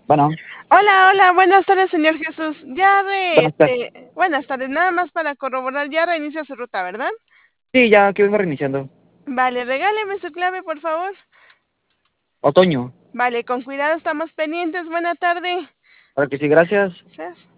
Bueno, Hola, hola, buenas tardes, señor Jesús. buenas tardes. Buenas tardes, nada más para corroborar, ya reinicia su ruta, ¿verdad? Sí, ya aquí vengo reiniciando. Vale, regáleme su clave, por favor. Otoño. Vale, con cuidado, estamos pendientes. Buena tarde. Ahora que sí, gracias. Gracias.